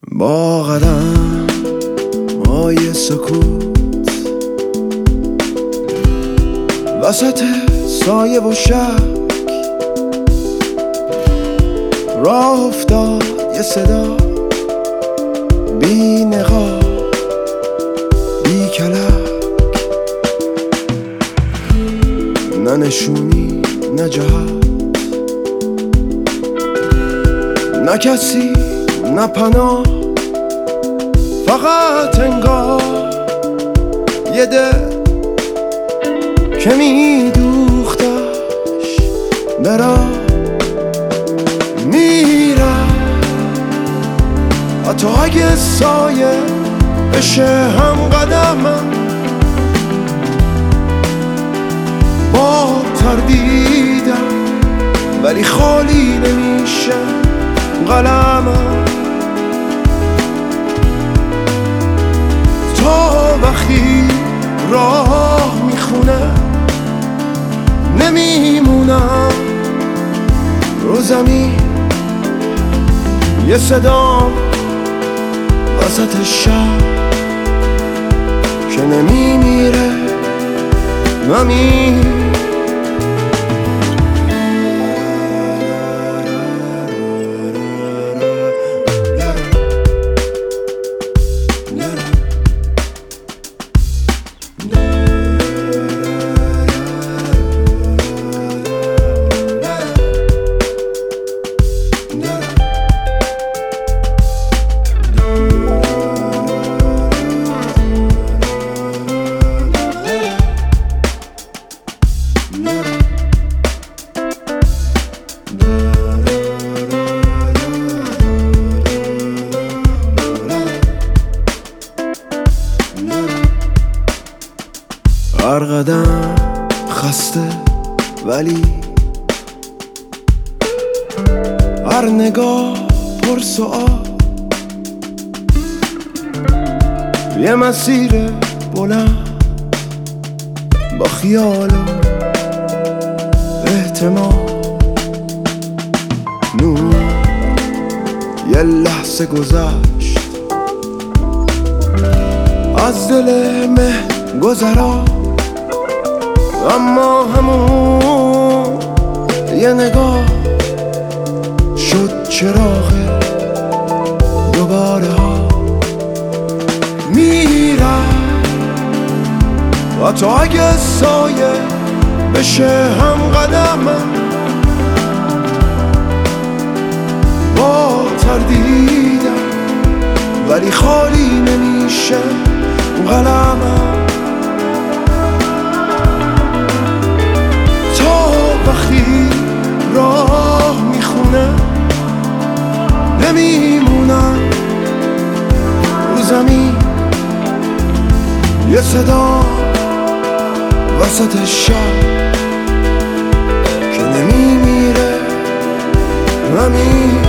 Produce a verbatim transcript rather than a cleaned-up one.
با قدم های سکوت وسط سایه و شک راه افتاد یه صدا بی نقاب بی کلک، نه نشونی نه جهت، نه کسی نه پناه، فقط انگار یه دل که میدوختش برا میرم، حتی اگه سایه بشه هم قدمم، با تردیدم ولی خالی نمیشه قلمم، تا وقتی راه میخونه نمیمونم رو زمین، یه صدا وسط شب که نمیمیره نمی هر قدم خسته ولی هر نگاه پر سؤال، یه مسیر بلند با خیال و احتمال، نور یه لحظه گذشت از دل مه گذرا، اما همون یه نگاه شد چراغ دوباره ها، میرم حتی اگه سایه بشه هم قدمم، با تردیدم ولی خالی نمیشه قلمم، وقتی راه میخونه نمیمونم رو زمین، یه صدا وسط شب که نمیمیره همین